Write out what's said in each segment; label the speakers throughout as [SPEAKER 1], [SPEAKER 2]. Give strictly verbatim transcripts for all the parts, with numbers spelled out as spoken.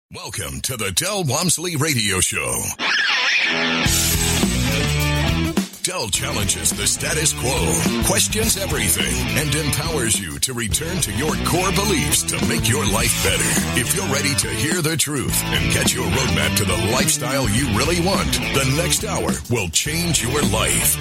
[SPEAKER 1] Welcome to the Del Walmsley Radio Show. Del challenges the status quo, questions everything, and empowers you to return to your core beliefs to make your life better. If you're ready to hear the truth and get your roadmap to the lifestyle you really want, the next hour will change your life.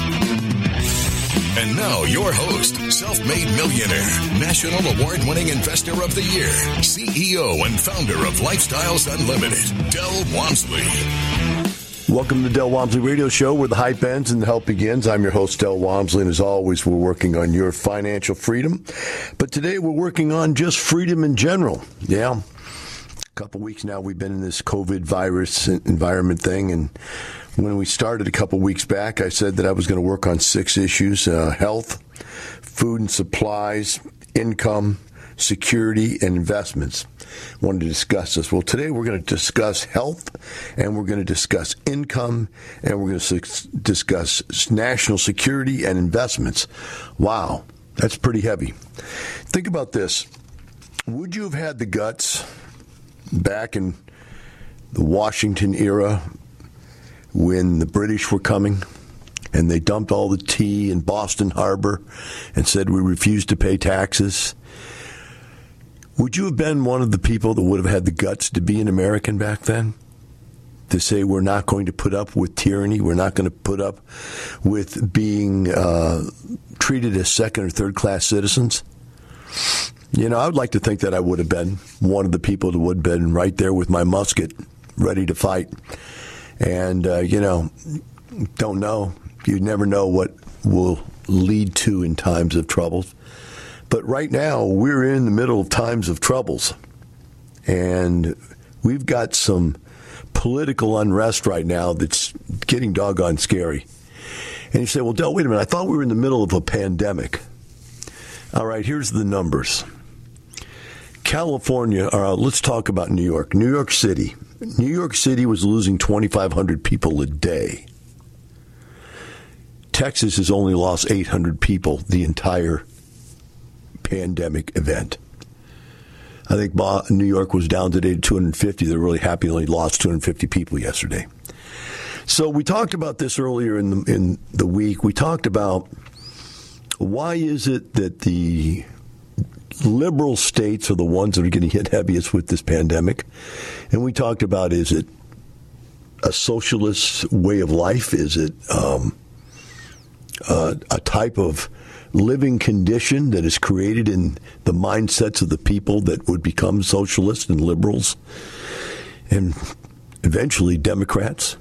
[SPEAKER 1] And now, your host, self-made millionaire, national award-winning investor of the year, C E O and founder of Lifestyles Unlimited, Del Walmsley.
[SPEAKER 2] Welcome to the Del Walmsley Radio Show, where the hype ends and the help begins. I'm your host, Del Walmsley, and as always, we're working on your financial freedom. But today, we're working on just freedom in general. Yeah. A couple weeks now, we've been in this COVID virus environment thing, and when we started a couple weeks back, I said that I was going to work on six issues: uh, health, food and supplies, income, security, and investments. I wanted to discuss this. Well, today we're going to discuss health, and we're going to discuss income, and we're going to su- discuss national security and investments. Wow, that's pretty heavy. Think about this. Would you have had the guts back in the Washington era, when the British were coming and they dumped all the tea in Boston Harbor and said we refuse to pay taxes? Would you have been one of the people that would have had the guts to be an American back then? To say we're not going to put up with tyranny, we're not going to put up with being uh, treated as second or third class citizens? You know, I would like to think that I would have been one of the people that would have been right there with my musket, ready to fight. And, uh, you know, don't know. You never know what will lead to in times of troubles. But right now, we're in the middle of times of troubles. And we've got some political unrest right now that's getting doggone scary. And you say, well, Del, wait a minute. I thought we were in the middle of a pandemic. All right, here's the numbers. California, uh, let's talk about New York. New York City. New York City was losing twenty-five hundred people a day. Texas has only lost eight hundred people the entire pandemic event. I think New York was down today to two hundred fifty. They're really happy they only lost two hundred fifty people yesterday. So we talked about this earlier in the, in the week. We talked about why is it that the liberal states are the ones that are getting hit heaviest with this pandemic. And we talked about, is it a socialist way of life? Is it um, uh, a type of living condition that is created in the mindsets of the people that would become socialists and liberals and eventually Democrats?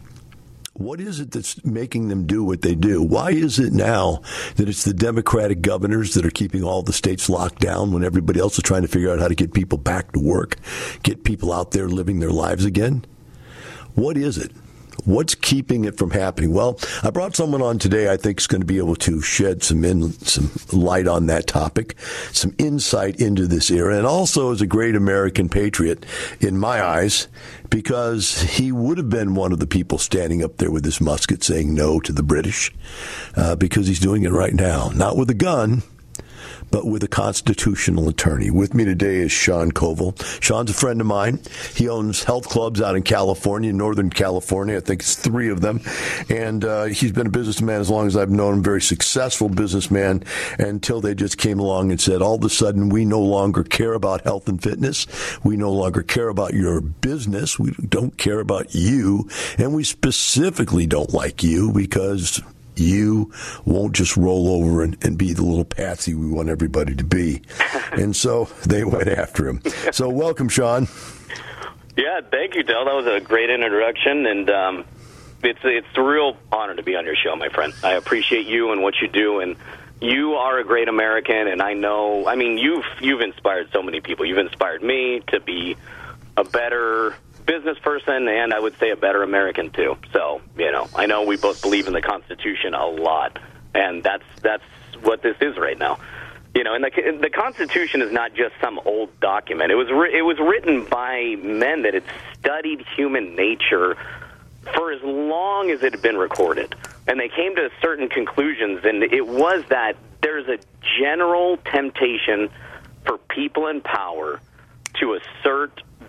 [SPEAKER 2] What is it that's making them do what they do? Why is it now that it's the Democratic governors that are keeping all the states locked down when everybody else is trying to figure out how to get people back to work, get people out there living their lives again? What is it? What's keeping it from happening? Well, I brought someone on today I think is going to be able to shed some in, some light on that topic, some insight into this era, and also is a great American patriot in my eyes, because he would have been one of the people standing up there with his musket saying no to the British, uh, because he's doing it right now. Not with a gun, but with a constitutional attorney. With me today is Sean Koval. Sean's a friend of mine. He owns health clubs out in California, Northern California. I think it's three of them. And uh, he's been a businessman as long as I've known him, very successful businessman, until they just came along and said, all of a sudden, we no longer care about health and fitness. We no longer care about your business. We don't care about you. And we specifically don't like you because you won't just roll over and, and be the little patsy we want everybody to be. And so they went after him. So welcome, Sean.
[SPEAKER 3] Yeah, thank you, Del. That was a great introduction, and um, it's it's a real honor to be on your show, my friend. I appreciate you and what you do, and you are a great American, and I know, I mean, you've you've inspired so many people. You've inspired me to be a better business person, and I would say a better American too. So, you know, I know we both believe in the Constitution a lot, and that's that's what this is right now. You know, and the the Constitution is not just some old document. It was ri- it was written by men that had studied human nature for as long as it had been recorded, and they came to certain conclusions, and it was that there's a general temptation for people in power to assert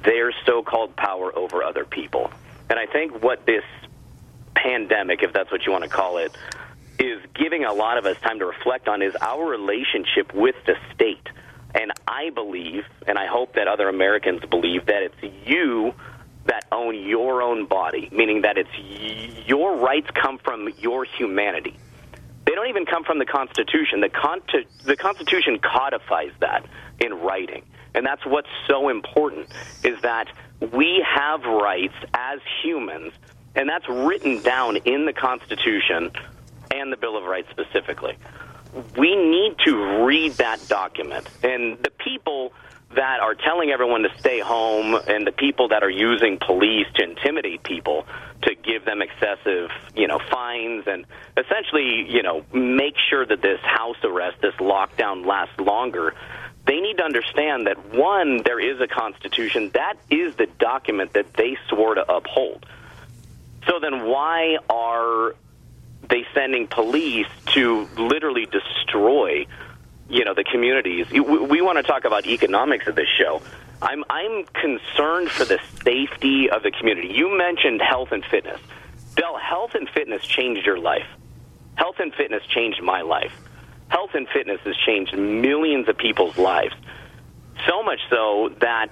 [SPEAKER 3] their so-called power over other people. And I think what this pandemic, if that's what you want to call it, is giving a lot of us time to reflect on is our relationship with the state. And I believe, and I hope that other Americans believe, that it's you that own your own body, meaning that it's y- your rights come from your humanity. They don't even come from the Constitution. The, con- the Constitution codifies that in writing. And that's what's so important, is that we have rights as humans, and that's written down in the Constitution and the Bill of Rights specifically. We need to read that document. And the people that are telling everyone to stay home and the people that are using police to intimidate people to give them excessive, you know, fines and essentially, you know, make sure that this house arrest, this lockdown lasts longer, they need to understand that, one, there is a Constitution. That is the document that they swore to uphold. So then why are they sending police to literally destroy, you know, the communities? We, we want to talk about economics of this show. I'm I'm concerned for the safety of the community. You mentioned health and fitness. Del, health and fitness changed your life. Health and fitness changed my life. Health and fitness has changed millions of people's lives. So much so that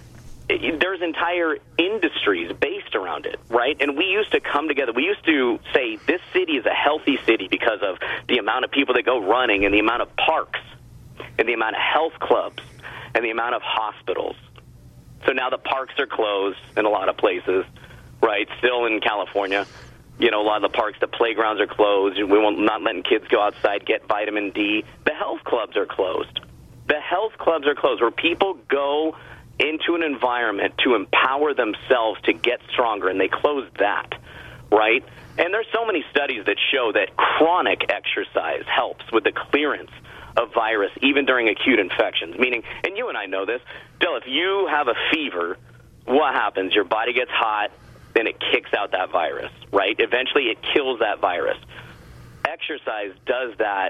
[SPEAKER 3] there's entire industries based around it, right? And we used to come together. We used to say this city is a healthy city because of the amount of people that go running and the amount of parks and the amount of health clubs and the amount of hospitals. So now the parks are closed in a lot of places, right? Still in California. You know, a lot of the parks, the playgrounds are closed. We won't not letting kids go outside, get vitamin D. The health clubs are closed. The health clubs are closed where people go into an environment to empower themselves to get stronger, and they closed that, right? And there's so many studies that show that chronic exercise helps with the clearance of virus, even during acute infections. Meaning, and you and I know this, Bill, if you have a fever, what happens? Your body gets hot, then it kicks out that virus, right? Eventually it kills that virus. Exercise does that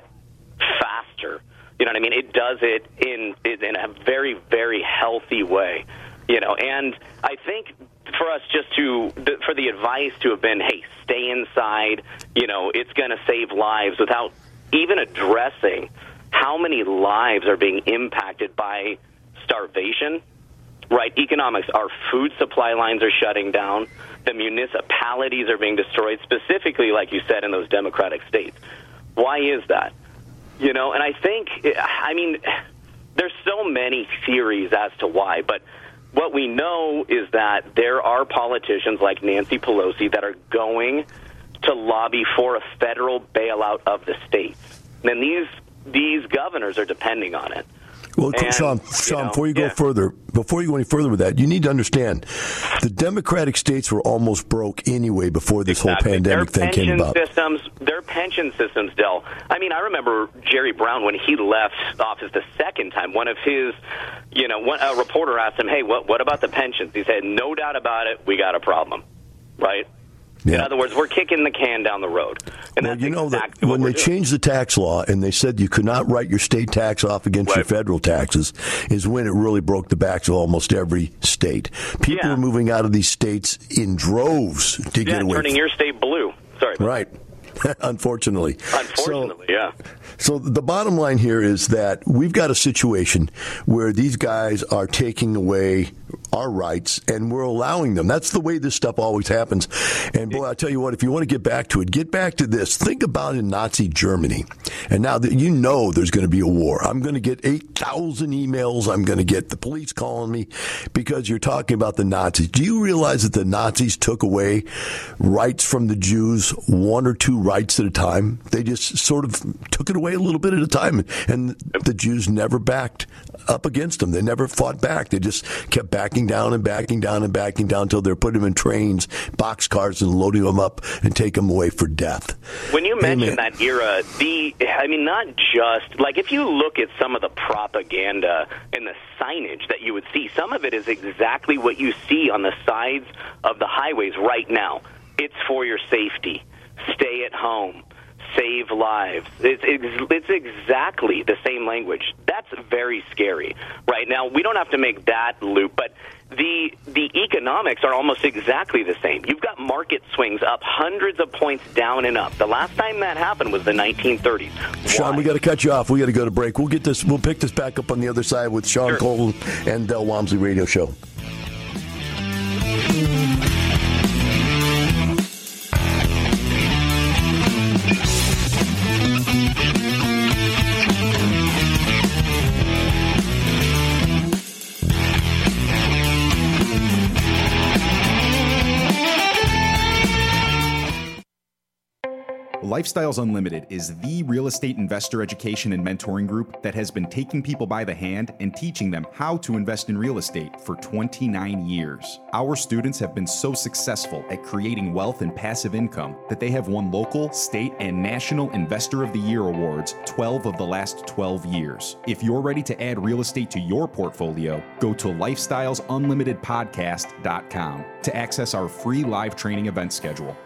[SPEAKER 3] faster. You know what I mean? It does it in in a very, very healthy way. You know, and I think for us just to, for the advice to have been, hey, stay inside, you know, it's going to save lives, without even addressing how many lives are being impacted by starvation, right? Economics, our food supply lines are shutting down. The municipalities are being destroyed, specifically, like you said, in those Democratic states. Why is that? You know, and I think, I mean, there's so many theories as to why, but what we know is that there are politicians like Nancy Pelosi that are going to lobby for a federal bailout of the states. And these these governors are depending on it.
[SPEAKER 2] Well,
[SPEAKER 3] and,
[SPEAKER 2] Sean, Sean,
[SPEAKER 3] you know,
[SPEAKER 2] before you go
[SPEAKER 3] yeah.
[SPEAKER 2] further, before you go any further with that, you need to understand the Democratic states were almost broke anyway before this
[SPEAKER 3] exactly.
[SPEAKER 2] whole pandemic
[SPEAKER 3] their
[SPEAKER 2] thing came about.
[SPEAKER 3] Systems, their pension systems, Del. I mean, I remember Jerry Brown when he left office the second time. One of his, you know, one, a reporter asked him, "Hey, what what about the pensions?" He said, "No doubt about it, we got a problem." Right.
[SPEAKER 2] Yeah.
[SPEAKER 3] In other words, we're kicking the can down the road. And
[SPEAKER 2] well,
[SPEAKER 3] that's
[SPEAKER 2] you know
[SPEAKER 3] exactly
[SPEAKER 2] that when
[SPEAKER 3] what
[SPEAKER 2] they
[SPEAKER 3] doing.
[SPEAKER 2] changed the tax law and they said you could not write your state tax off against
[SPEAKER 3] right.
[SPEAKER 2] your federal taxes, is when it really broke the backs of almost every state. People
[SPEAKER 3] yeah.
[SPEAKER 2] were moving out of these states in droves to
[SPEAKER 3] yeah,
[SPEAKER 2] get away.
[SPEAKER 3] turning
[SPEAKER 2] from,
[SPEAKER 3] your state blue. Sorry.
[SPEAKER 2] Right. Unfortunately.
[SPEAKER 3] Unfortunately, so, yeah.
[SPEAKER 2] So the bottom line here is that we've got a situation where these guys are taking away our rights and we're allowing them. That's the way this stuff always happens. And boy, I tell you what, if you want to get back to it, get back to this. Think about in Nazi Germany. And now that you know there's going to be a war. I'm going to get eight thousand emails. I'm going to get the police calling me because you're talking about the Nazis. Do you realize that the Nazis took away rights from the Jews, one or two rights at a time? They just sort of took it away a little bit at a time. And the Jews never backed up against them. They never fought back. They just kept backing down and backing down and backing down until they're putting them in trains, boxcars, and loading them up and take them away for death.
[SPEAKER 3] When you mention
[SPEAKER 2] Amen.
[SPEAKER 3] that era, the I mean, not just, like, if you look at some of the propaganda and the signage that you would see, some of it is exactly what you see on the sides of the highways right now. It's for your safety. Stay at home. save lives. It's, it's exactly the same language. That's very scary. Right now, we don't have to make that loop, but the the economics are almost exactly the same. You've got market swings up hundreds of points down and up. The last time that happened was the nineteen thirties. Why?
[SPEAKER 2] Sean, we got to cut you off. We got to go to break. We'll get this. We'll pick this back up on the other side with Sean
[SPEAKER 3] Sure.
[SPEAKER 2] Cole and Del Walmsley Radio Show.
[SPEAKER 4] Lifestyles Unlimited is the real estate investor education and mentoring group that has been taking people by the hand and teaching them how to invest in real estate for twenty-nine years. Our students have been so successful at creating wealth and passive income that they have won local, state, and national Investor of the Year awards twelve of the last twelve years. If you're ready to add real estate to your portfolio, go to lifestyles unlimited podcast dot com to access our free live training event schedule.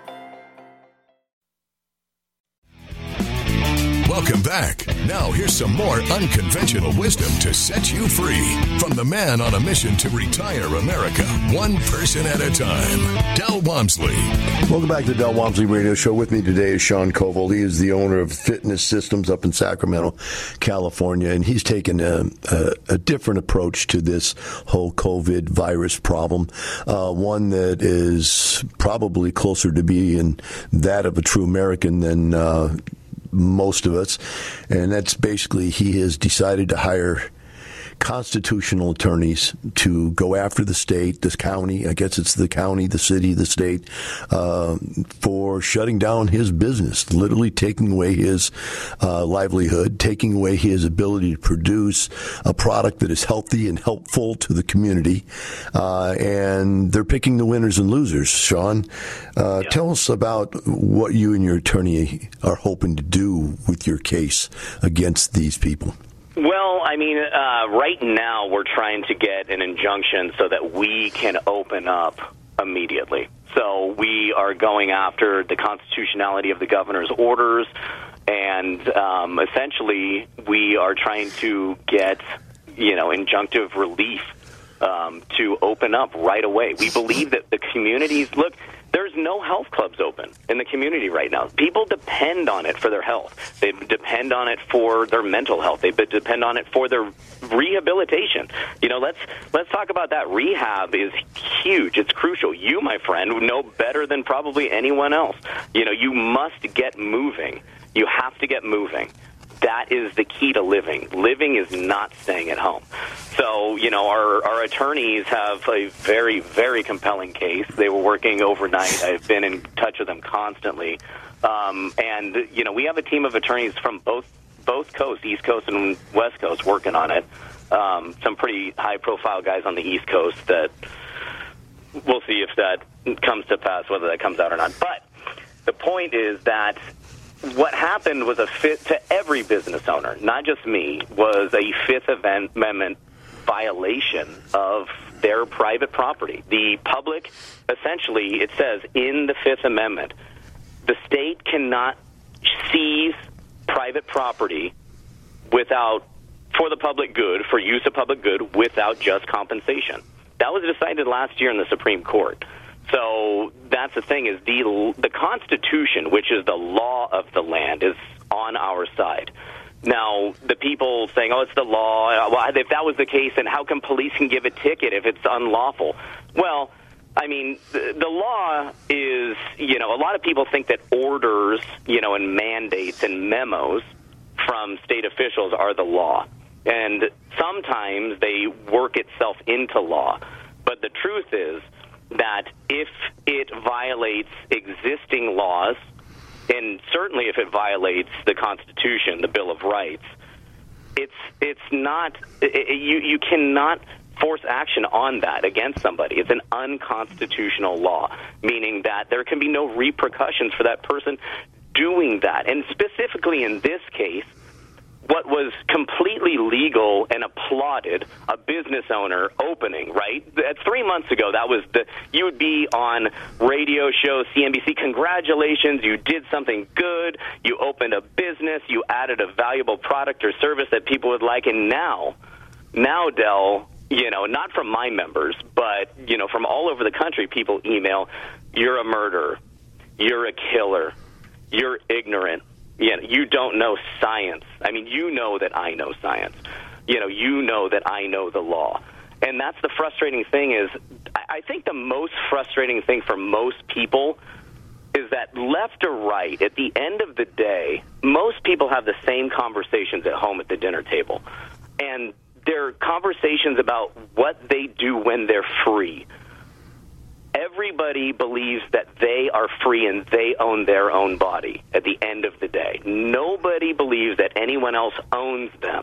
[SPEAKER 1] Welcome back. Now here's some more unconventional wisdom to set you free from the man on a mission to retire America, one person at a time, Del Walmsley.
[SPEAKER 2] Welcome back to the Del Walmsley Radio Show. With me today is Sean Koval. He is the owner of Fitness Systems up in Sacramento, California, and he's taken a, a, a different approach to this whole COVID virus problem, uh, one that is probably closer to being that of a true American than uh, most of us, and that's basically he has decided to hire constitutional attorneys to go after the state, this county, I guess it's the county, the city, the state, uh, for shutting down his business, literally taking away his uh, livelihood, taking away his ability to produce a product that is healthy and helpful to the community. Uh, and they're picking the winners and losers. Sean, uh, yeah. tell us about what you and your attorney are hoping to do with your case against these people.
[SPEAKER 3] Well, I mean, uh, right now we're trying to get an injunction so that we can open up immediately. So we are going after the constitutionality of the governor's orders, and um, essentially we are trying to get, you know, injunctive relief um, to open up right away. We believe that the communities, look, there's no health clubs open in the community right now. People depend on it for their health. They depend on it for their mental health. They depend on it for their rehabilitation. You know, let's let's talk about that. Rehab is huge. It's crucial. You, my friend, know better than probably anyone else. You know, you must get moving. You have to get moving. That is the key to living. Living is not staying at home. So, you know, our, our attorneys have a very, very compelling case. They were working overnight. I've been in touch with them constantly. Um, and, you know, we have a team of attorneys from both both coasts, East Coast and West Coast, working on it. Um, some pretty high-profile guys on the East Coast that we'll see if that comes to pass, whether that comes out or not. But the point is that what happened was a fit to every business owner, not just me, was a Fifth Amendment violation of their private property. The public, essentially, it says in the Fifth Amendment, the state cannot seize private property without, for the public good, for use of public good, without just compensation. That was decided last year in the Supreme Court. So that's the thing, is the the Constitution, which is the law of the land, is on our side. Now, the people saying, oh, it's the law. Well, if that was the case, then how come police can give a ticket if it's unlawful? Well, I mean, the, the law is, you know, a lot of people think that orders, you know, and mandates and memos from state officials are the law. And sometimes they work itself into law. But the truth is that if it violates existing laws, and certainly if it violates the Constitution, the Bill of Rights, it's it's not it, you you cannot force action on that against somebody. It's an unconstitutional law, meaning that there can be no repercussions for that person doing that. And specifically in this case, what was completely legal and applauded, a business owner opening, right? Three months ago, that was the, you would be on radio shows, C N B C, congratulations, you did something good, you opened a business, you added a valuable product or service that people would like, and now, now, Del, you know, not from my members, but, you know, from all over the country, people email, you're a murderer, you're a killer, you're ignorant. You know, you don't know science. I mean, you know that I know science. You know, you know that I know the law. And that's the frustrating thing is, I think the most frustrating thing for most people is that left or right, at the end of the day, most people have the same conversations at home at the dinner table. And they're conversations about what they do when they're free. Everybody believes that they are free and they own their own body at the end of the day. Nobody believes that anyone else owns them.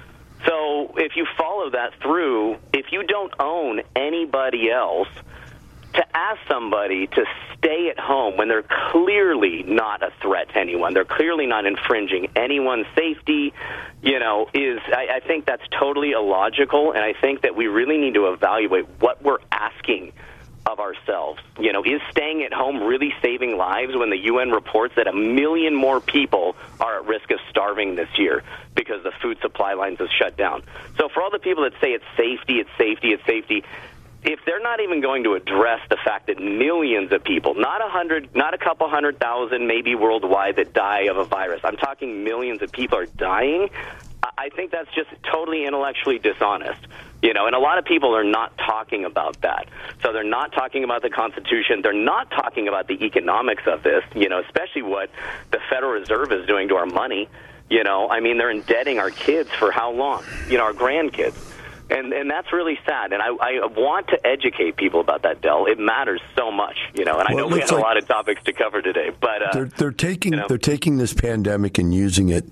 [SPEAKER 3] So if you follow that through, if you don't own anybody else, to ask somebody to stay at home when they're clearly not a threat to anyone, they're clearly not infringing anyone's safety, you know, is, I, I think that's totally illogical, and I think that we really need to evaluate what we're asking of ourselves. You know, is staying at home really saving lives when the U N reports that a million more people are at risk of starving this year because the food supply lines have shut down? So for all the people that say it's safety, it's safety, it's safety, if they're not even going to address the fact that millions of people, not a hundred, not a couple hundred thousand, maybe worldwide, that die of a virus, I'm talking millions of people are dying, I think that's just totally intellectually dishonest. You know, and a lot of people are not talking about that. So they're not talking about the Constitution. They're not talking about the economics of this, you know, especially what the Federal Reserve is doing to our money. You know, I mean, they're indebting our kids for how long? You know, our grandkids. And and that's really sad. And I, I want to educate people about that, Del. It matters so much, you know. And I
[SPEAKER 2] well,
[SPEAKER 3] know we had
[SPEAKER 2] like
[SPEAKER 3] a lot of topics to cover today, but uh,
[SPEAKER 2] they're they're taking
[SPEAKER 3] you know.
[SPEAKER 2] they're taking this pandemic and using it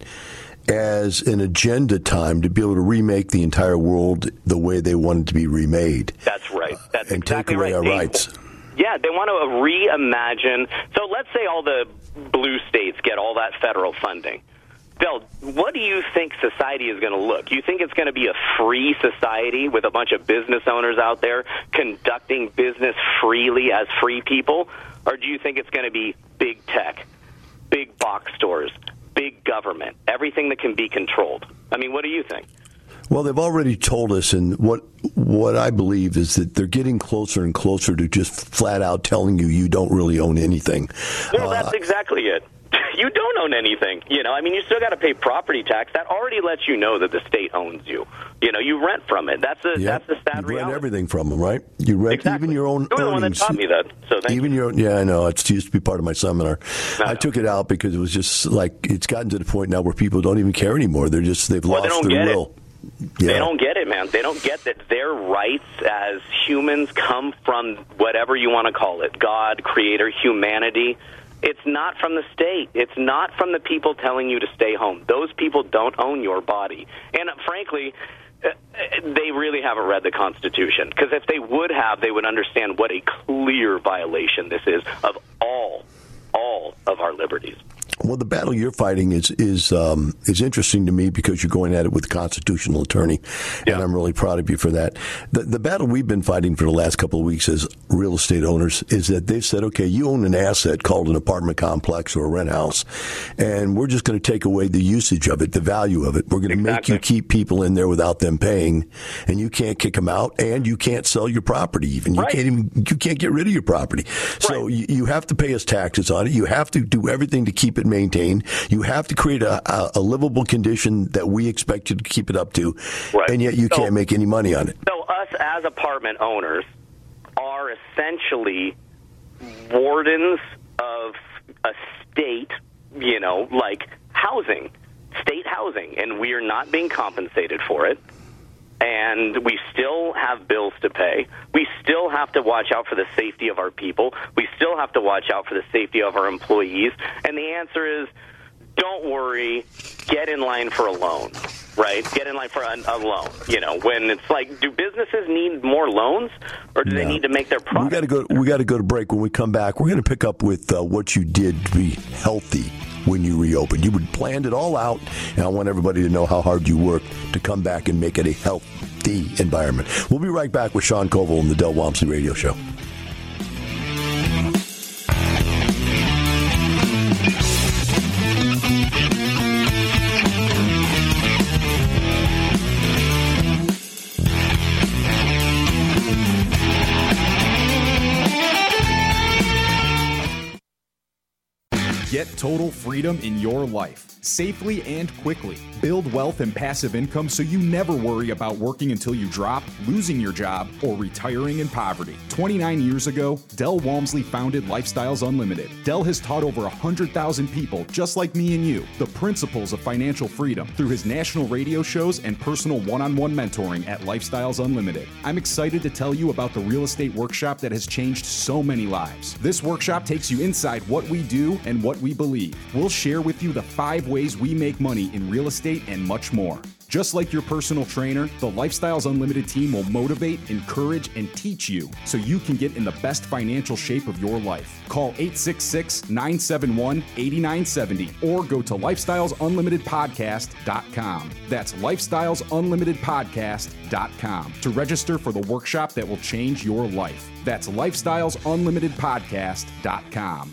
[SPEAKER 2] as an agenda time to be able to remake the entire world the way they want it to be remade.
[SPEAKER 3] That's right. That's
[SPEAKER 2] and
[SPEAKER 3] exactly
[SPEAKER 2] take away
[SPEAKER 3] right.
[SPEAKER 2] our
[SPEAKER 3] They,
[SPEAKER 2] rights.
[SPEAKER 3] Yeah, they want to reimagine. So let's say all the blue states get all that federal funding. Bill, what do you think society is going to look? You think it's going to be a free society with a bunch of business owners out there conducting business freely as free people? Or do you think it's going to be big tech, big box stores, big government, everything that can be controlled? I mean, what do you think?
[SPEAKER 2] Well, they've already told us, and what what I believe is that they're getting closer and closer to just flat out telling you you don't really own anything.
[SPEAKER 3] Well,
[SPEAKER 2] uh,
[SPEAKER 3] that's exactly it. You don't own anything. You know, I mean, you still got to pay property tax. That already lets you know that the state owns you. You know, you rent from it. That's a
[SPEAKER 2] yeah,
[SPEAKER 3] that's the sad
[SPEAKER 2] you
[SPEAKER 3] reality.
[SPEAKER 2] rent everything from them, right? You rent
[SPEAKER 3] exactly.
[SPEAKER 2] even your own
[SPEAKER 3] You're
[SPEAKER 2] earnings.
[SPEAKER 3] the one that taught me that. So thank
[SPEAKER 2] even
[SPEAKER 3] you.
[SPEAKER 2] your yeah, I know. It used to be part of my seminar.
[SPEAKER 3] No,
[SPEAKER 2] I
[SPEAKER 3] no.
[SPEAKER 2] took it out because it was just like it's gotten to the point now where people don't even care anymore. They're just they've
[SPEAKER 3] Well, they
[SPEAKER 2] lost
[SPEAKER 3] don't
[SPEAKER 2] their
[SPEAKER 3] get
[SPEAKER 2] will.
[SPEAKER 3] it.
[SPEAKER 2] Yeah.
[SPEAKER 3] They don't get it, man. They don't get that their rights as humans come from whatever you want to call it, God, creator, humanity. It's not from the state. It's not from the people telling you to stay home. Those people don't own your body. And uh, frankly, uh, they really haven't read the Constitution. Because if they would have, they would understand what a clear violation this is of all, all of our liberties.
[SPEAKER 2] Well, the battle you're fighting is is um, is interesting to me because you're going at it with a constitutional attorney, and
[SPEAKER 3] Yeah.
[SPEAKER 2] I'm really proud of you for that. The, the battle we've been fighting for the last couple of weeks as real estate owners is that they've said, okay, you own an asset called an apartment complex or a rent house, and we're just going to take away the usage of it, the value of it. We're going to
[SPEAKER 3] Exactly.
[SPEAKER 2] make you keep people in there without them paying, and you can't kick them out, and you can't sell your property even. You
[SPEAKER 3] Right.
[SPEAKER 2] can't even you can't get rid of your property. So
[SPEAKER 3] Right.
[SPEAKER 2] you, you have to pay us taxes on it. You have to do everything to keep it maintained. You have to create a, a, a livable condition that we expect you to keep it up to,
[SPEAKER 3] Right.
[SPEAKER 2] and yet you
[SPEAKER 3] So-
[SPEAKER 2] can't make any money on it.
[SPEAKER 3] So us as apartment owners are essentially wardens of a state, you know, like housing, state housing, and we are not being compensated for it. And we still have bills to pay. We still have to watch out for the safety of our people. We still have to watch out for the safety of our employees. And the answer is, don't worry, get in line for a loan, right? Get in line for a, a loan. You know, when it's like, do businesses need more loans, or do
[SPEAKER 2] No.
[SPEAKER 3] they need to make their
[SPEAKER 2] We
[SPEAKER 3] profit?
[SPEAKER 2] got to go. We got to go to break. When we come back, we're going to pick up with uh, what you did to be healthy when you reopen. You would planned it all out, and I want everybody to know how hard you worked to come back and make it a healthy environment. We'll be right back with Sean Koval on the Del Walmsley Radio Show.
[SPEAKER 4] Get total freedom in your life, safely and quickly. Build wealth and passive income so you never worry about working until you drop, losing your job, or retiring in poverty. twenty-nine years ago, Del Walmsley founded Lifestyles Unlimited. Del has taught over one hundred thousand people, just like me and you, the principles of financial freedom through his national radio shows and personal one-on-one mentoring at Lifestyles Unlimited. I'm excited to tell you about the real estate workshop that has changed so many lives. This workshop takes you inside what we do and what we believe. We'll share with you the five ways we make money in real estate and much more. Just like your personal trainer, the Lifestyles Unlimited team will motivate, encourage, and teach you so you can get in the best financial shape of your life. Call eight six six, nine seven one, eight nine seven zero or go to lifestyles unlimited podcast dot com. That's lifestyles unlimited podcast dot com to register for the workshop that will change your life. That's lifestyles unlimited podcast dot com.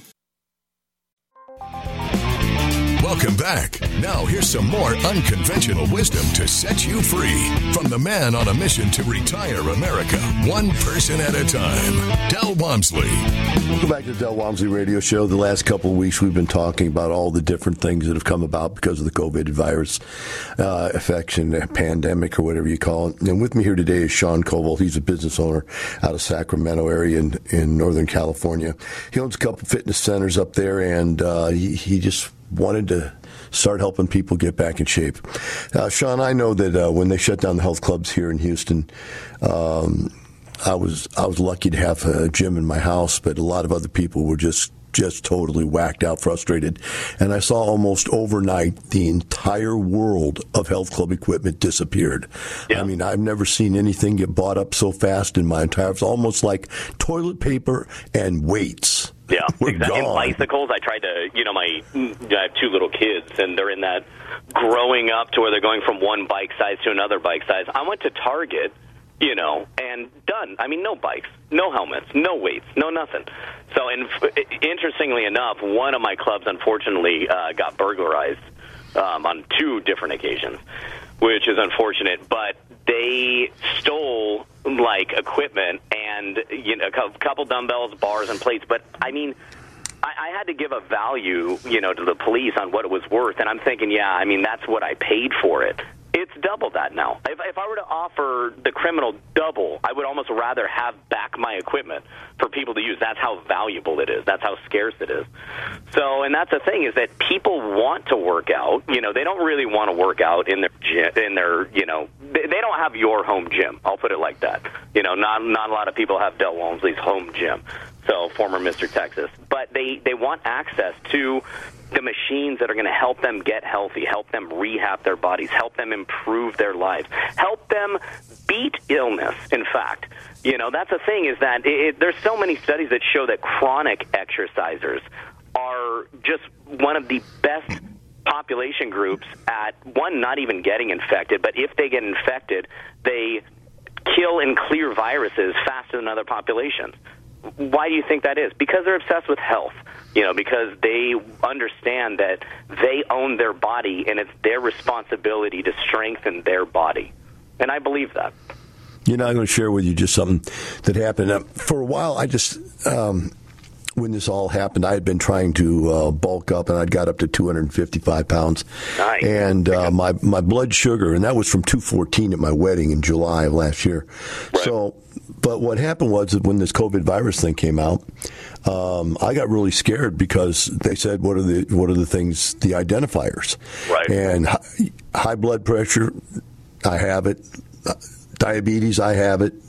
[SPEAKER 1] Welcome back. Now here's some more unconventional wisdom to set you free from the man on a mission to retire America, one person at a time, Del Walmsley.
[SPEAKER 2] Welcome back to the Del Walmsley Radio Show. The last couple of weeks we've been talking about all the different things that have come about because of the COVID virus uh, infection, pandemic, or whatever you call it. And with me here today is Sean Koval. He's a business owner out of Sacramento area in, in Northern California. He owns a couple fitness centers up there, and uh, he, he just wanted to start helping people get back in shape. Uh, Sean, I know that uh, when they shut down the health clubs here in Houston, um, I was I was lucky to have a gym in my house, but a lot of other people were just just totally whacked out, frustrated. And I saw almost overnight the entire world of health club equipment disappeared. Yeah. I mean, I've never seen anything get bought up so fast in my entire, it's almost like toilet paper and weights.
[SPEAKER 3] Yeah,
[SPEAKER 2] We're
[SPEAKER 3] exactly.
[SPEAKER 2] gone.
[SPEAKER 3] Bicycles, I tried to, you know, my, I have two little kids, and they're in that growing up to where they're going from one bike size to another bike size. I went to Target, you know, and done. I mean, no bikes, no helmets, no weights, no nothing. So, and interestingly enough, one of my clubs, unfortunately, uh, got burglarized um, on two different occasions, which is unfortunate. But they stole, like, equipment and, you know, a couple dumbbells, bars, and plates. But, I mean, I, I had to give a value, you know, to the police on what it was worth. And I'm thinking, yeah, I mean, that's what I paid for it. It's double that now. If, if I were to offer the criminal double, I would almost rather have back my equipment for people to use. That's how valuable it is. That's how scarce it is. So, and that's the thing, is that people want to work out. You know, they don't really want to work out in their gym, in their, you know, they, they don't have your home gym. I'll put it like that. You know, not not a lot of people have Del Walmsley's home gym. So, former Mister Texas. But they, they want access to the machines that are going to help them get healthy, help them rehab their bodies, help them improve their lives, help them beat illness, in fact. You know, that's the thing, is that it, it, there's so many studies that show that chronic exercisers are just one of the best population groups at, one, not even getting infected, but if they get infected, they kill and clear viruses faster than other populations. Why do you think that is? Because they're obsessed with health, you know, because they understand that they own their body and it's their responsibility to strengthen their body. And I believe that.
[SPEAKER 2] You know, I'm going to share with you just something that happened. Uh, for a while, I just, um, when this all happened, I had been trying to uh, bulk up, and I'd got up to two hundred fifty-five pounds.
[SPEAKER 3] Nice.
[SPEAKER 2] And uh, my, my blood sugar, and that was from two fourteen at my wedding in July of last year. Right. So, but what happened was that when this COVID virus thing came out, um, I got really scared because they said, what are the what are the things, the identifiers?
[SPEAKER 3] Right.
[SPEAKER 2] And high, high blood pressure, I have it. Uh, diabetes, I have it.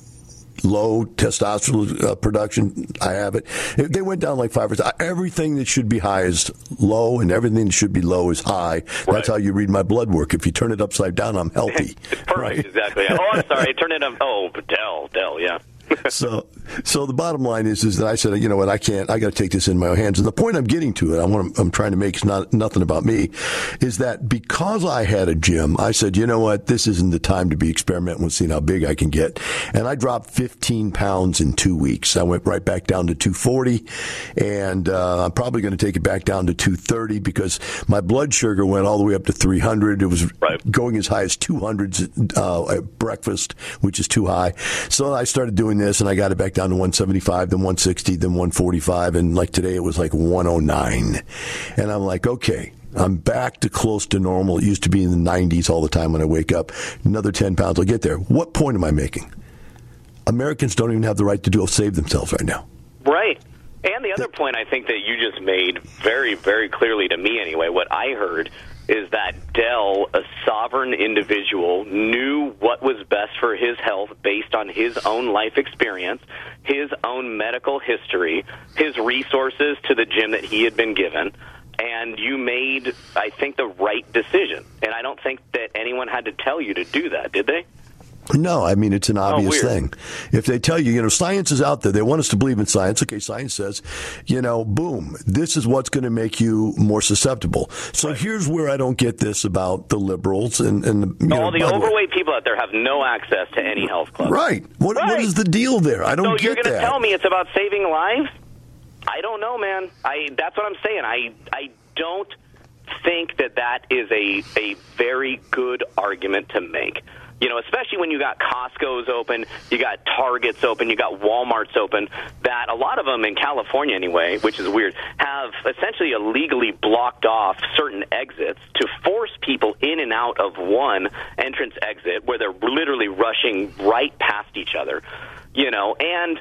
[SPEAKER 2] Low testosterone uh, production, I have it. They went down like five percent. Everything that should be high is low, and everything that should be low is high. Right. That's how you read my blood work. If you turn it upside down, I'm healthy.
[SPEAKER 3] Perfect,
[SPEAKER 2] right?
[SPEAKER 3] Exactly. Oh, I'm sorry. Turn it up. Oh, Del, Del, yeah.
[SPEAKER 2] so, So the bottom line is, is that I said, you know what, I can't, I got to take this in my own hands. And the point I'm getting to, and I want, I'm trying to make is not nothing about me, is that because I had a gym, I said, you know what, this isn't the time to be experimenting with seeing how big I can get. And I dropped fifteen pounds in two weeks. I went right back down to two forty, and uh, I'm probably going to take it back down to two thirty because my blood sugar went all the way up to three hundred. It was right. going as high as two hundred uh, at breakfast, which is too high. So I started doing this, and I got it back down to one seventy-five, then one sixty, then one forty-five, and like today it was like one oh nine. And I'm like, okay, I'm back to close to normal. It used to be in the nineties all the time when I wake up. Another ten pounds, I'll get there. What point am I making? Americans don't even have the right to do save themselves right now.
[SPEAKER 3] Right. And the other point I think that you just made very, very clearly to me anyway, what I heard is that Del, a sovereign individual, knew what was best for his health based on his own life experience, his own medical history, his resources to the gym that he had been given, and you made, I think, the right decision. And I don't think that anyone had to tell you to do that, did they?
[SPEAKER 2] No, I mean, it's an obvious
[SPEAKER 3] oh,
[SPEAKER 2] thing. If they tell you, you know, science is out there, they want us to believe in science. Okay, science says, you know, boom, this is what's going to make you more susceptible. So right. here's where I don't get this about the liberals and, and the, you
[SPEAKER 3] all
[SPEAKER 2] know,
[SPEAKER 3] the overweight people out there have no access to any health club.
[SPEAKER 2] Right. What,
[SPEAKER 3] right.
[SPEAKER 2] what is the deal there? I don't
[SPEAKER 3] so
[SPEAKER 2] get that.
[SPEAKER 3] You're going to tell me it's about saving lives? I don't know, man. I that's what I'm saying. I I don't think that that is a a very good argument to make. You know, especially when you got Costco's open, you got Target's open, you got Walmart's open, that a lot of them in California anyway, which is weird, have essentially illegally blocked off certain exits to force people in and out of one entrance exit where they're literally rushing right past each other, you know, and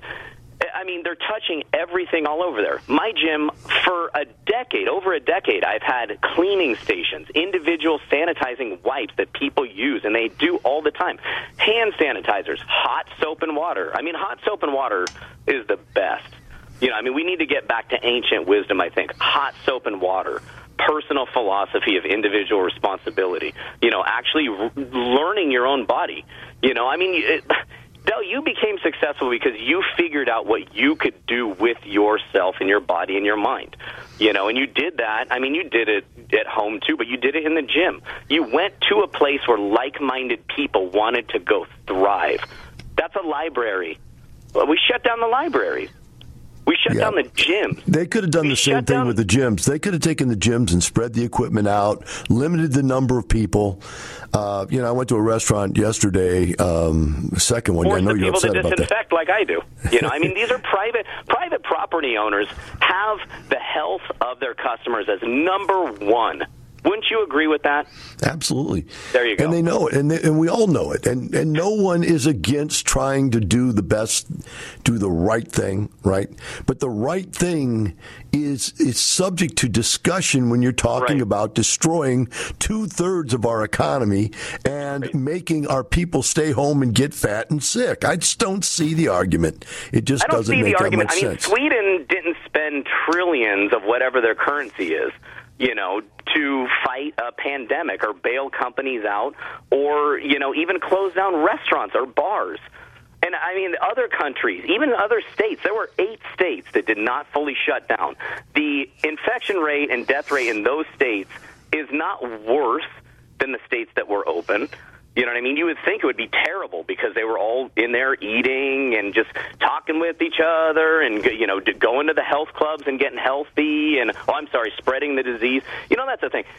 [SPEAKER 3] I mean, they're touching everything all over there. My gym, for a decade, over a decade, I've had cleaning stations, individual sanitizing wipes that people use, and they do all the time. Hand sanitizers, hot soap and water. I mean, hot soap and water is the best. You know, I mean, we need to get back to ancient wisdom, I think. Hot soap and water. Personal philosophy of individual responsibility. You know, actually r- learning your own body. You know, I mean... It, Del, you became successful because you figured out what you could do with yourself and your body and your mind. You know, and you did that. I mean, you did it at home, too, but you did it in the gym. You went to a place where like-minded people wanted to go thrive. That's a library. Well, we shut down the libraries. We shut
[SPEAKER 2] yeah.
[SPEAKER 3] down the gyms.
[SPEAKER 2] They could have done
[SPEAKER 3] we
[SPEAKER 2] the same thing
[SPEAKER 3] down...
[SPEAKER 2] with the gyms. They could have taken the gyms and spread the equipment out, limited the number of people. Uh, you know, I went to a restaurant yesterday, um, the second one.
[SPEAKER 3] Force
[SPEAKER 2] I know
[SPEAKER 3] the
[SPEAKER 2] you're
[SPEAKER 3] people
[SPEAKER 2] upset
[SPEAKER 3] to
[SPEAKER 2] about that.
[SPEAKER 3] disinfect like I do. You know, I mean, these are private private property owners have the health of their customers as number one. Wouldn't you agree with that?
[SPEAKER 2] Absolutely.
[SPEAKER 3] There you go.
[SPEAKER 2] And they know it, and they, and we all know it. And and no one is against trying to do the best, do the right thing, right? But the right thing is is subject to discussion when you're talking
[SPEAKER 3] right.
[SPEAKER 2] about destroying two thirds of our economy and right. making our people stay home and get fat and sick. I just don't see the argument. It just
[SPEAKER 3] I don't
[SPEAKER 2] doesn't
[SPEAKER 3] see
[SPEAKER 2] make
[SPEAKER 3] the
[SPEAKER 2] that
[SPEAKER 3] argument.
[SPEAKER 2] much
[SPEAKER 3] I mean,
[SPEAKER 2] sense.
[SPEAKER 3] Sweden didn't spend trillions of whatever their currency is, you know, to fight a pandemic or bail companies out or, you know, even close down restaurants or bars. And, I mean, other countries, even other states, there were eight states that did not fully shut down. The infection rate and death rate in those states is not worse than the states that were open. You know what I mean? You would think it would be terrible because they were all in there eating and just talking with each other and, you know, going to the health clubs and getting healthy and, oh, I'm sorry, spreading the disease. You know, that's the thing.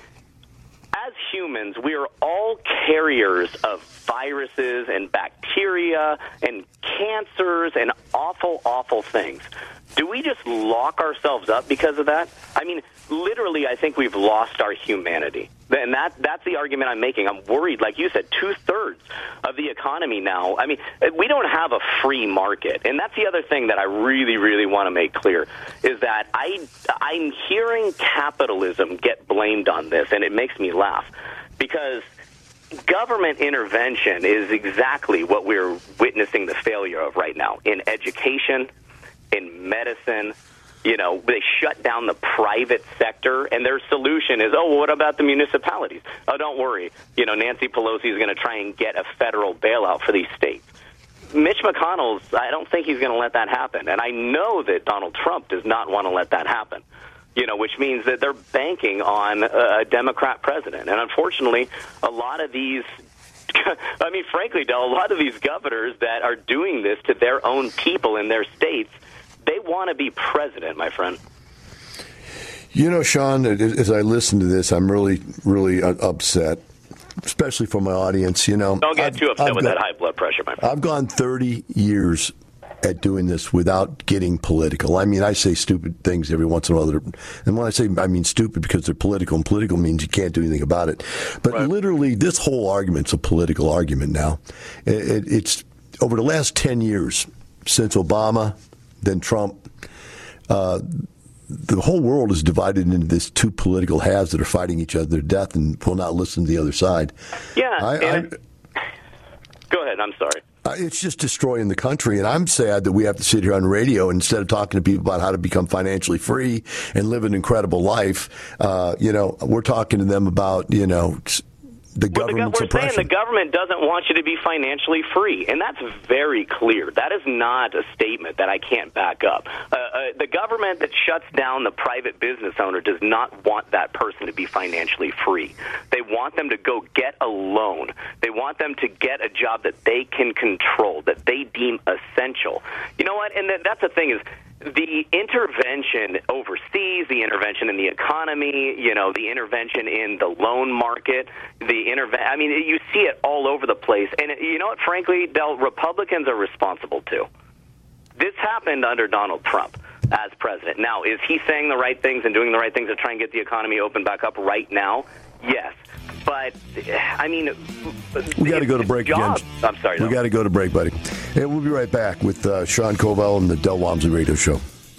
[SPEAKER 3] As humans, we are all carriers of viruses and bacteria and cancers and awful, awful things. Do we just lock ourselves up because of that? I mean, literally, I think we've lost our humanity. And that that's the argument I'm making. I'm worried, like you said, two-thirds of the economy now. I mean, we don't have a free market. And that's the other thing that I really, really want to make clear, is that I, I'm hearing capitalism get blamed on this, and it makes me laugh. Because government intervention is exactly what we're witnessing the failure of right now in education, in medicine. You know, they shut down the private sector, and their solution is, oh, well, what about the municipalities? Oh, don't worry. You know, Nancy Pelosi is going to try and get a federal bailout for these states. Mitch McConnell's, I don't think he's going to let that happen. And I know that Donald Trump does not want to let that happen, you know, which means that they're banking on a Democrat president. And unfortunately, a lot of these, I mean, frankly, Del, a lot of these governors that are doing this to their own people in their states, they want to be president, my friend.
[SPEAKER 2] You know, Sean, as I listen to this, I'm really, really upset, especially for my audience. You know,
[SPEAKER 3] don't get
[SPEAKER 2] I've,
[SPEAKER 3] too upset
[SPEAKER 2] I've
[SPEAKER 3] with
[SPEAKER 2] got,
[SPEAKER 3] that high blood pressure, my friend.
[SPEAKER 2] I've gone thirty years at doing this without getting political. I mean, I say stupid things every once in a while. And when I say I mean stupid because they're political, and political means you can't do anything about it. But right. Literally, this whole argument's a political argument now. It, it's over the last ten years, since Obama, then Trump, uh, the whole world is divided into these two political halves that are fighting each other to death and will not listen to the other side.
[SPEAKER 3] Yeah.
[SPEAKER 2] I,
[SPEAKER 3] and I, go ahead. I'm sorry.
[SPEAKER 2] It's just destroying the country, and I'm sad that we have to sit here on radio and instead of talking to people about how to become financially free and live an incredible life. Uh, you know, we're talking to them about, you know, the
[SPEAKER 3] well,
[SPEAKER 2] government
[SPEAKER 3] the, we're
[SPEAKER 2] suppression.
[SPEAKER 3] saying the government doesn't want you to be financially free, and that's very clear. That is not a statement that I can't back up. Uh, uh, the government that shuts down the private business owner does not want that person to be financially free. They want them to go get a loan. They want them to get a job that they can control, that they deem essential. You know what? And that's the thing is, the intervention overseas, the intervention in the economy, you know, the intervention in the loan market, the interve- I mean, you see it all over the place. And you know what, frankly, Del, Republicans are responsible too. This happened under Donald Trump as president. Now, is he saying the right things and doing the right things to try and get the economy open back up right now? Yes. But, I mean,
[SPEAKER 2] we got to go to break
[SPEAKER 3] job,
[SPEAKER 2] again.
[SPEAKER 3] I'm sorry.
[SPEAKER 2] We
[SPEAKER 3] no.
[SPEAKER 2] got to go to break, buddy. And we'll be right back with uh, Sean Koval and the Del Walmsley Radio Show.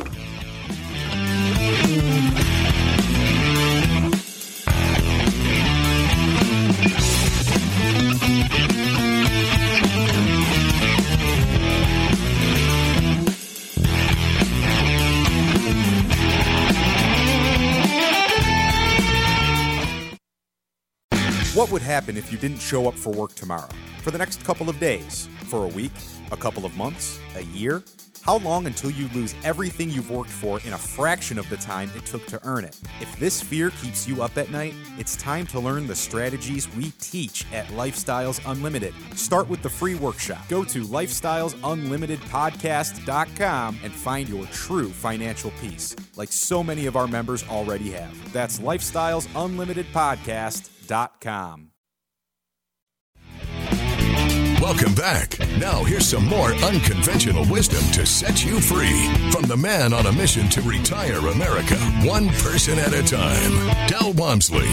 [SPEAKER 4] What would happen if you didn't show up for work tomorrow? For the next couple of days? For a week? A couple of months? A year? How long until you lose everything you've worked for in a fraction of the time it took to earn it? If this fear keeps you up at night, it's time to learn the strategies we teach at Lifestyles Unlimited. Start with the free workshop. Go to lifestyles unlimited podcast dot com and find your true financial peace, like so many of our members already have. That's lifestyles unlimited podcast dot com.
[SPEAKER 1] Welcome back. Now here's some more unconventional wisdom to set you free from the man on a mission to retire America, one person at a time, Del Walmsley.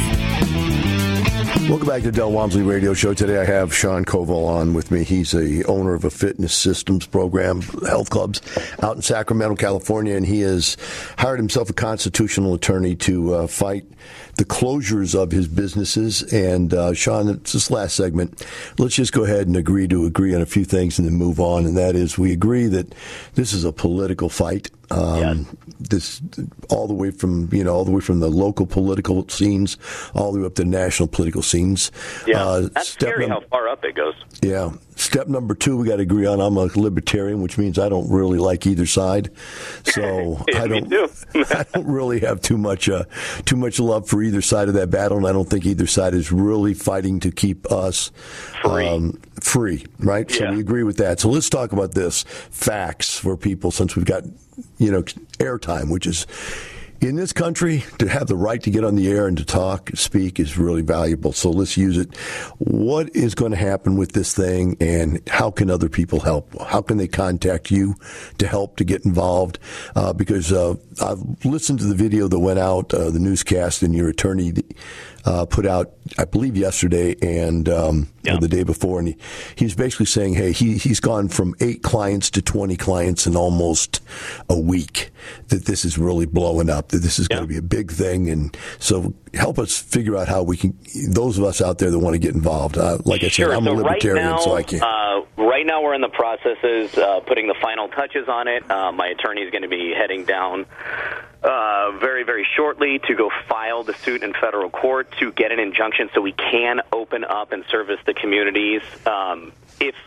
[SPEAKER 2] Welcome back to the Del Walmsley Radio Show. Today I have Sean Koval on with me. He's a owner of a fitness systems program, health clubs, out in Sacramento, California, and he has hired himself a constitutional attorney to uh, fight the closures of his businesses. And uh, Sean, it's this last segment. Let's just go ahead and agree to agree on a few things and then move on. And that is, we agree that this is a political fight. Um, yeah. This all the way from you know all the way from the local political scenes all the way up to national political scenes.
[SPEAKER 3] Yeah, uh, that's scary num- how far up it goes.
[SPEAKER 2] Yeah. Step number two, we got to agree on. I'm a libertarian, which means I don't really like either side. So
[SPEAKER 3] yeah,
[SPEAKER 2] I don't.
[SPEAKER 3] Me too.
[SPEAKER 2] I don't really have too much uh, too much love for either side of that battle, and I don't think either side is really fighting to keep us
[SPEAKER 3] free.
[SPEAKER 2] Um, free, right?
[SPEAKER 3] Yeah.
[SPEAKER 2] So we agree with that. So let's talk about this facts for people, since we've got you know airtime, which is. In this country, to have the right to get on the air and to talk, speak is really valuable. So let's use it. What is going to happen with this thing, and how can other people help? How can they contact you to help, to get involved? Uh, because uh, I've listened to the video that went out, uh, the newscast, and your attorney uh, put out, I believe, yesterday and um, yeah. or the day before. And he, he's basically saying, hey, he, he's gone from eight clients to twenty clients in almost a week, that this is really blowing up. That this is yeah. going to be a big thing. And so help us figure out how we can, those of us out there that want to get involved. Uh, like I
[SPEAKER 3] sure.
[SPEAKER 2] said, I'm
[SPEAKER 3] so
[SPEAKER 2] a libertarian,
[SPEAKER 3] right now,
[SPEAKER 2] so I can't.
[SPEAKER 3] Uh, right now we're in the processes, uh, putting the final touches on it. Uh, my attorney is going to be heading down uh, very, very shortly to go file the suit in federal court to get an injunction so we can open up and service the communities. Um, if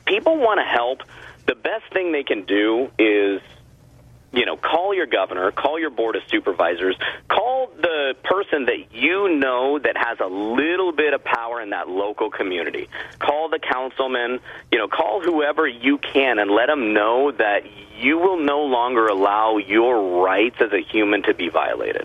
[SPEAKER 3] people want to help, the best thing they can do is, you know, call your governor, call your board of supervisors, call the person that you know that has a little bit of power in that local community. Call the councilman, you know, call whoever you can and let them know that you will no longer allow your rights as a human to be violated.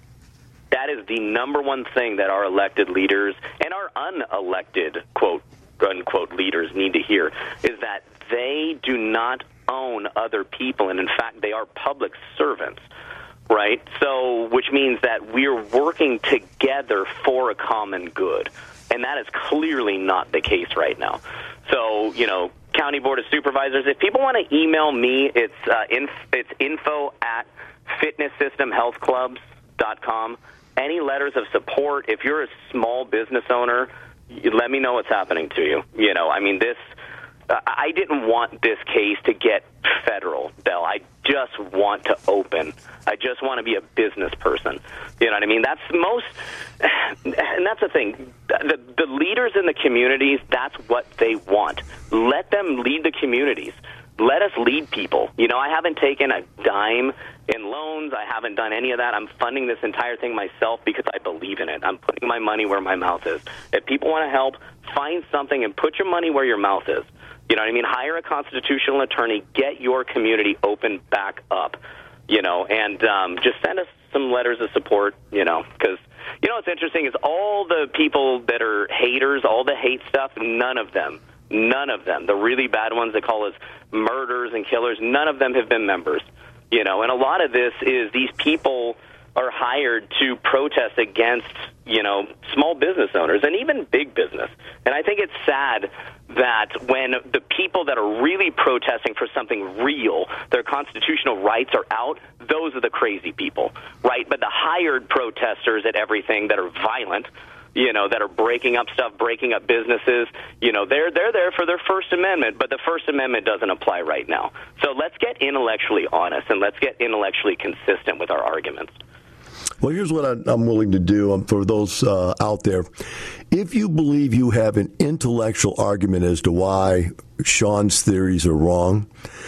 [SPEAKER 3] That is the number one thing that our elected leaders and our unelected, quote, unquote, leaders need to hear, is that they do not own other people, and in fact, they are public servants, right? So, which means that we're working together for a common good, and that is clearly not the case right now. So, you know, County Board of Supervisors, if people want to email me, it's uh, inf- it's info at fitness system health clubs dot com. Any letters of support, if you're a small business owner, you let me know what's happening to you. You know, I mean, this, uh, I didn't want this case to get federal, Bill. I just want to open. I just want to be a business person. You know what I mean? That's most, and that's the thing. The, the leaders in the communities, that's what they want. Let them lead the communities. Let us lead people. You know, I haven't taken a dime in loans. I haven't done any of that. I'm funding this entire thing myself because I believe in it. I'm putting my money where my mouth is. If people want to help, find something and put your money where your mouth is. You know what I mean? Hire a constitutional attorney. Get your community open back up, you know, and um, just send us some letters of support, you know, because, you know, what's interesting is all the people that are haters, all the hate stuff, none of them, none of them, the really bad ones that call us murderers and killers, none of them have been members, you know, and a lot of this is these people are hired to protest against, you know, small business owners and even big business. And I think it's sad that when the people that are really protesting for something real, their constitutional rights are out, those are the crazy people, right? But the hired protesters at everything that are violent, you know, that are breaking up stuff, breaking up businesses, you know, they're they're there for their First Amendment, but the First Amendment doesn't apply right now. So let's get intellectually honest and let's get intellectually consistent with our arguments.
[SPEAKER 2] Well, here's what I'm willing to do um, for those uh, out there. If you believe you have an intellectual argument as to why Sean's theories are wrong,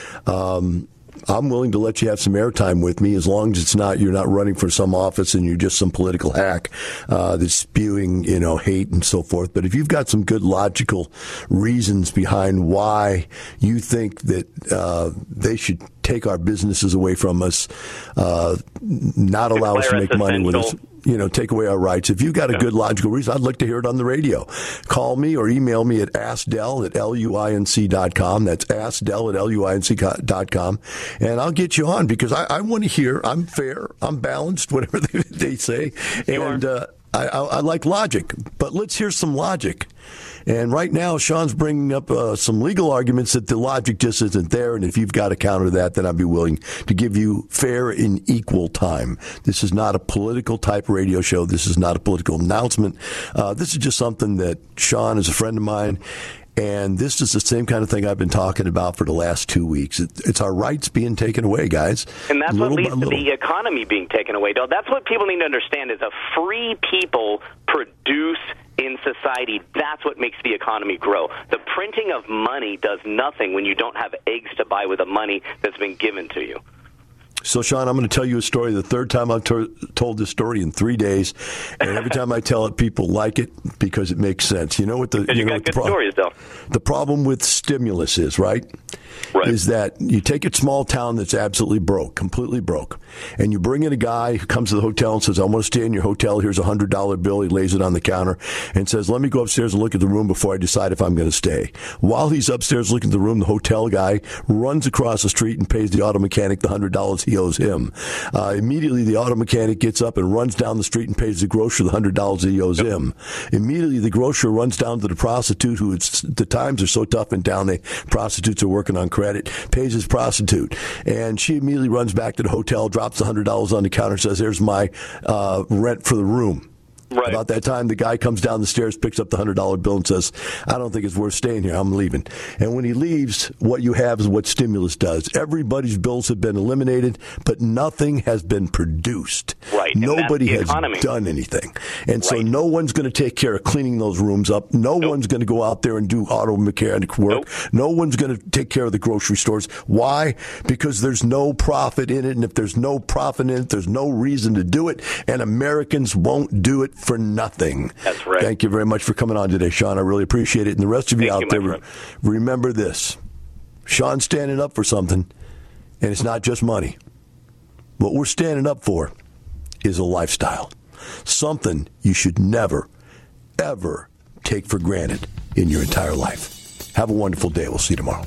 [SPEAKER 2] um, I'm willing to let you have some airtime with me as long as it's not you're not running for some office and you're just some political hack uh, that's spewing, you know, hate and so forth. But if you've got some good logical reasons behind why you think that uh, they should take our businesses away from us, uh, not allow us to make money with us, you know, take away our rights. If you've got a good logical reason, I'd like to hear it on the radio. Call me or email me at askdell at luinc dot com. That's askdell at luinc dot com. And I'll get you on because I, I want to hear, I'm fair, I'm balanced, whatever they, they say. And uh, I, I, I like logic. But let's hear some logic. And right now, Sean's bringing up uh, some legal arguments that the logic just isn't there. And if you've got to counter that, then I'd be willing to give you fair and equal time. This is not a political type radio show. This is not a political announcement. Uh, this is just something that Sean is a friend of mine. And this is the same kind of thing I've been talking about for the last two weeks. It, it's our rights being taken away, guys.
[SPEAKER 3] And that's what leads to the economy being taken away, Dale. That's what people need to understand is a free people produce in society. That's what makes the economy grow. The printing of money does nothing when you don't have eggs to buy with the money that's been given to you.
[SPEAKER 2] So, Sean, I'm going to tell you a story. The third time I've t- told this story in three days, and every time I tell it, people like it because it makes sense. You know what the you,
[SPEAKER 3] you
[SPEAKER 2] know
[SPEAKER 3] got
[SPEAKER 2] what
[SPEAKER 3] good
[SPEAKER 2] the pro-
[SPEAKER 3] stories, though.
[SPEAKER 2] The problem with stimulus is right. Right. Is that you take a small town that's absolutely broke, completely broke, and you bring in a guy who comes to the hotel and says, I want to stay in your hotel. Here's a one hundred dollar bill. He lays it on the counter and says, let me go upstairs and look at the room before I decide if I'm going to stay. While he's upstairs looking at the room, the hotel guy runs across the street and pays the auto mechanic the one hundred dollars he owes him. Uh, immediately, the auto mechanic gets up and runs down the street and pays the grocer the one hundred dollars he owes him. Immediately, the grocer runs down to the prostitute, who it's, the times are so tough in town, they prostitutes are working on credit, pays his prostitute. And she immediately runs back to the hotel, drops the one hundred dollars on the counter, says, there's my uh, rent for the room.
[SPEAKER 3] Right.
[SPEAKER 2] About that time, the guy comes down the stairs, picks up the one hundred dollar bill and says, I don't think it's worth staying here. I'm leaving. And when he leaves, what you have is what stimulus does. Everybody's bills have been eliminated, but nothing has been produced.
[SPEAKER 3] Right.
[SPEAKER 2] Nobody has done anything. And so
[SPEAKER 3] right.
[SPEAKER 2] no one's going to take care of cleaning those rooms up. No nope. one's going to go out there and do auto mechanic work. Nope. No one's going to take care of the grocery stores. Why? Because there's no profit in it. And if there's no profit in it, there's no reason to do it. And Americans won't do it for nothing.
[SPEAKER 3] That's right.
[SPEAKER 2] Thank you very much for coming on today, Sean. I really appreciate it. And the rest of you
[SPEAKER 3] Thank
[SPEAKER 2] out
[SPEAKER 3] you,
[SPEAKER 2] there, remember this. Sean's standing up for something, and it's not just money. What we're standing up for is a lifestyle. Something you should never, ever take for granted in your entire life. Have a wonderful day. We'll see you tomorrow.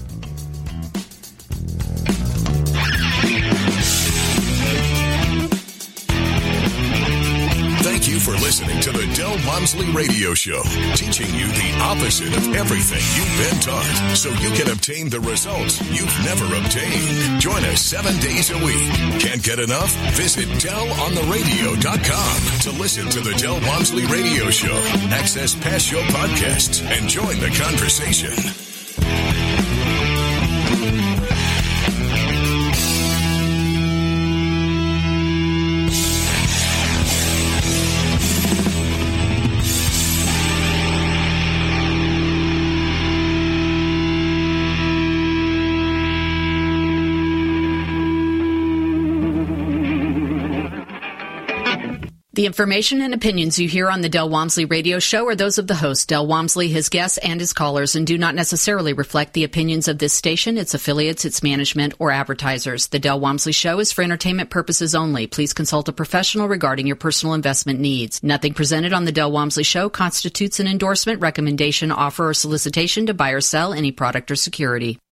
[SPEAKER 1] Thank you for listening to the Del Walmsley Radio Show, teaching you the opposite of everything you've been taught so you can obtain the results you've never obtained. Join us seven days a week. Can't get enough? Visit Del On The Radio dot com to listen to the Del Walmsley Radio Show, access past show podcasts, and join the conversation.
[SPEAKER 5] The information and opinions you hear on the Del Walmsley Radio Show are those of the host, Del Walmsley, his guests, and his callers, and do not necessarily reflect the opinions of this station, its affiliates, its management, or advertisers. The Del Walmsley Show is for entertainment purposes only. Please consult a professional regarding your personal investment needs. Nothing presented on the Del Walmsley Show constitutes an endorsement, recommendation, offer, or solicitation to buy or sell any product or security.